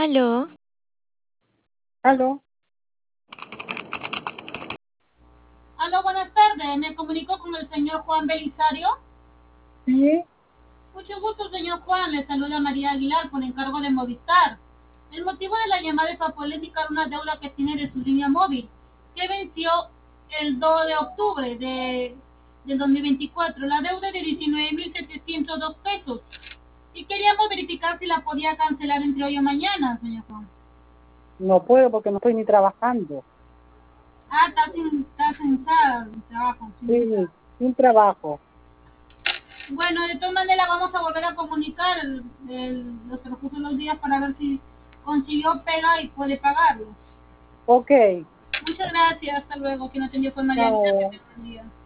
Aló, Aló, Aló, buenas tardes. Me comunico con el señor Juan Belisario. sí, Mucho gusto, señor Juan. Le saluda María Aguilar por encargo de Movistar. El motivo de la llamada es para poder indicar una deuda que tiene de su línea móvil, que venció el 2 de octubre del 2024. La deuda es de 19.702 pesos. Y queríamos verificar si la podía cancelar entre hoy o mañana, señor Juan. no puedo porque no estoy ni trabajando. Ah, está sin trabajo, sin Sí, nada. sin trabajo. Bueno, de todas maneras vamos a volver a comunicar los transcurso de los días para ver si consiguió pega y puede pagarlo. Ok, Muchas gracias, hasta luego. Quien atendió fue María Aguilar, que chao. tenga buen día.